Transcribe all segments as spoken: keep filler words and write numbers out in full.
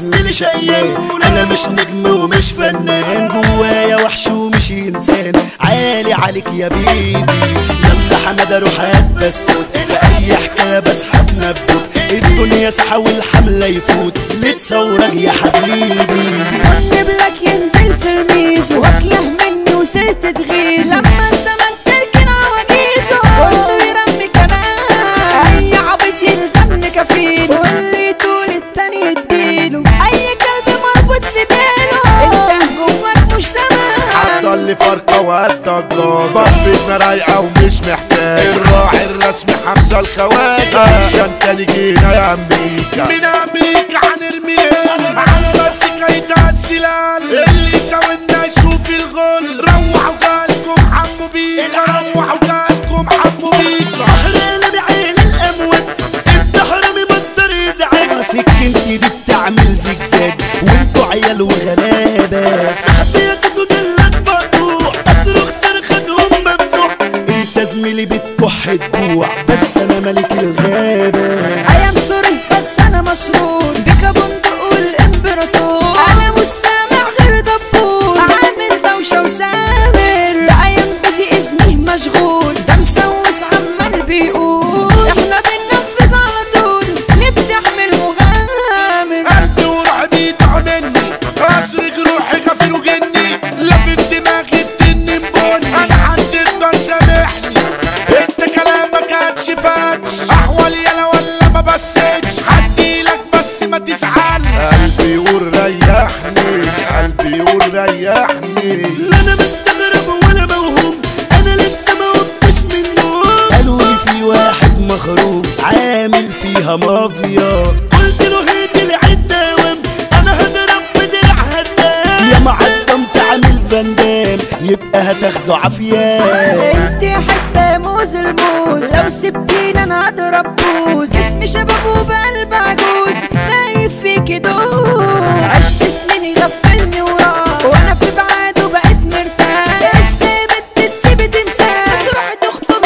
زميلي شقيان، انا مش نجم ومش فنان، جوايا وحش ومش انسان، عالي عليك يا بيبي. يلا حمادة روح هات بسكوت، في اي حكاية بسحب نبوت، الدنيا سحا والحملة يفوت، لتصورك يا حبيبي. والنبلك ينزل في الميزو، واكله مني وسرت تغيظه، لما الزمن تركن عواجيزه كله يرمي كمان، اي عبيط يلزمني كفيله، واللي يطول التاني يديله، اي كلب مربوط في ديله، انت جواك مش تمام. عالضل فرقة وهالضجاج، بفتنا رايقة ومش محتاج، الراعي الرسمي حمزة الخواجة، عشان تاني جينا يا امريكا، من امريكا هنرمي ليل، على راسك هيتهزلال، اللي ساوينا يشوف الغل، روحوا جالكم حموا بيكا، روحوا جالكم حموا بيكا. احلى بعين الاموات، انت حرامي مصدر ازعاج، سكنتي دي بتعمل زجزاج، وانتوا عيال وغلابة، صاحبيتكوا دلك مقطوع، اصرخ صرختهم ممسوح، انت زميلي بتكح الجوع، بس انا ملك الغابة. ايام سوري بس انا مسرور بك بندق والامبراطور، انا مش سامع غير دبور، عامل دوشه وسامر، ده ايام بزي اسمي مشغول، ده مسوس عمال بيقول، احنا بننفذ على طول نبدع من المغامر. قلبي وروحي بيطعنني، اسرق روحي كافر وجني، لفت دماغي التني مبني، انا حدد ما سامحني، انت كلامك هتشفاتش، احوال يلا ولا ما بسيتش، هديلك بس ما تزعل. قلبي يقول ريحني، قلبي يقول ريحني، لا انا مستغرب ولا موهوم، انا لسه ما قمتش من النوم، قالوا لي في واحد مخروم عامل فيها مافيا، قلت له هات العيد دوام، انا هضرب بدرع هدام، يا معدم تعمل فندام، يبقى هتاخده عافية. انت حتى موز الموز، لو سبتيني انا هضرب بوز، اسمي شباب وبقلب عجوز، نايف فيكي دوز، عشت سنين يغفلني وراه، وانا في بعاد وبقيت مرتاح، ازاي بدي تسيبي تمساح، تروحي تخطبي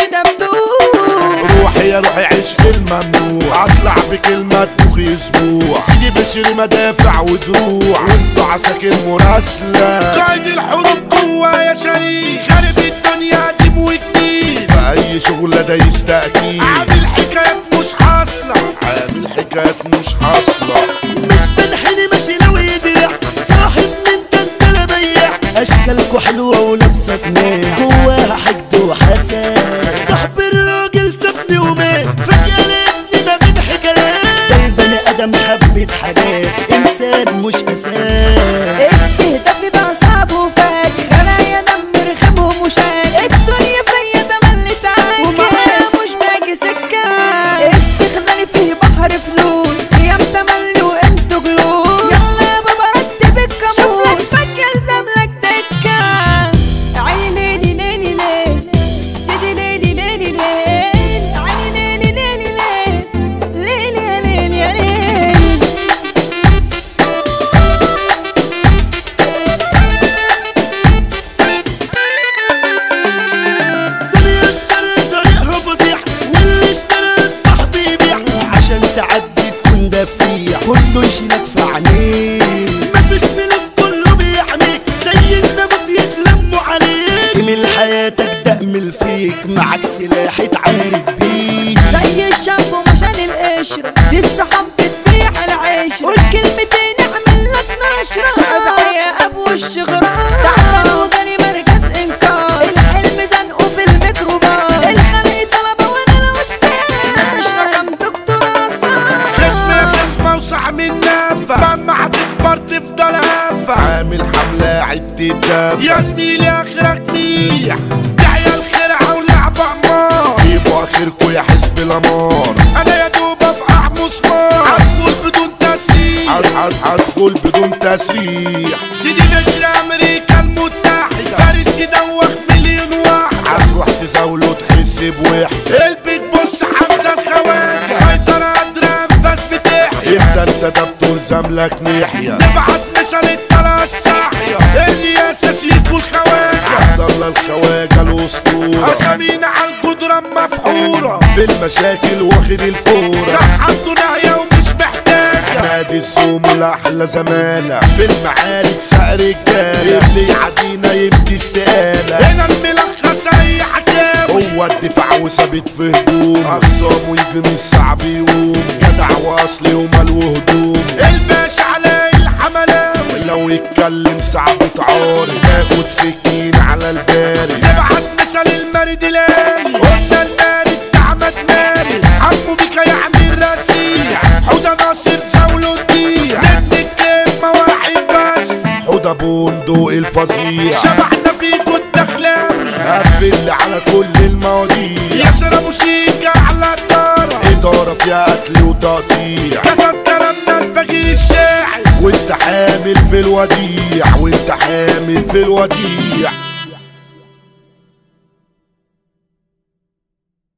دبدوب. روحي يا روحي عشق الممنوع، اطلع بكلمة تبوخي اسبوع، سيدي بشري مدافع ودروع، وانتوا عساكر مراسلة، قائد الحروب جوايا شريك، خارب الدنيا قديم وجديد، في اي شغلة ده يستأكيد، عامل حكايات مش حاصلة، عامل حكايات مش حاصلة، مش بنحني ماشي لو يدرع، صاحب من ده انت لا بيع، اشكالكوا حلوة ولابسة قناع، جواها حقد وحسد، صاحب الراجل سابني ومات، فجأة لقيتني ما بين حكايات، ده البني ادم حبة حاجات، انسان مش اساس، استهدافي بقى صعب وفاجئ، انا يا دم رخم ومشاكل، الدنيا فيا تملي تعاكس، ومعايا مش باجي سكة، استغلالي فيه بحر فلوس، ايام تملي وانتوا جلوس، يلا يا بابا رتب الكاموس، شوفلك فكة الزملك تكة، عيني ليلي ليلي ليل، سيدي ليلي ليلي ليل، عيني ليلي ليلي ليل، ليلي يا ليل يا ليل. دنيا الشر طريقها فظيع، واللي اشترى يصبح بيبيع، عشان تعدي تكون دفيع، كله يشيلك في عينيه، مفيش فلوس كله بيحميك، زي الناموس يتلموا عليك، من حياتك دأمل فيك، معاك سلاح اتعارك بيه، زي الشامبو مشان القشرة، دي الصحاب بتبيع العشرة، قول كلمتين اعمل لك نشرة، صعب يا ابو الشغران، تعبان وجالي مركز انكار، الحلم زنقه في الميكروباص، الخلق طلبة وانا الاستاذ، مش رقم دكتور عصام، خصمة خصمة وسع من نافع، لما هتكبر تفضل هافع، عامل حملة عد الدافع، يا زميلي اخرك ميح، دعية الخرعة ولعبة عمار، جيبوا اخركوا يا حزب الامار، انا يا دوب افقع مسمار، هدخل بدون تسريح، هدخل بدون تسريح، سيدي بشر امريكا المتحدة، فارس يدوخ مليون واحد، هتروح تزاوله تحس بوحدة، البيج بص حمزة الخواجة، سيطرة قادرة انفاس بتحيا، انت انت ده بطول زملك نحيا، نبعت مثل الطلعة الصاحية، الرياسة شيكو الخواجة، عبد الله الخواجة الاسطورة، اسامينا على الجدران مفحورة، في المشاكل واخد الفورة، صحته ناهية ومش محتاجة، ولاد الزوم الاحلى زمانه في المعارك سقر الجاله اللي يعدينا يبكي استقاله هنا الملخص اي حكاوي هو الدفاع وثابت في هجوم اخصامه يجي من الصعب يقوم جدع واصلي ومال وهدوم الباشا علي الحملاوي لو يتكلم صعب تعارض ناخد سكين على البارد نبعت مثل المارد لاني قلنا المارد احمد مارد حبه بيك يعني الرسيع حوده ناصر زاوله الضيع ندي الكلمه واحد بس حوده بندق الفظيع شبحنا فيكو الدخلاوي قفل على كل المواضيع ياسر ابو شيكا على الدارة اداره فيها قتل وتقطيع كتب كلامنا الفقير الشاعر وانت حامل في الوديع وانت حامل في الوديع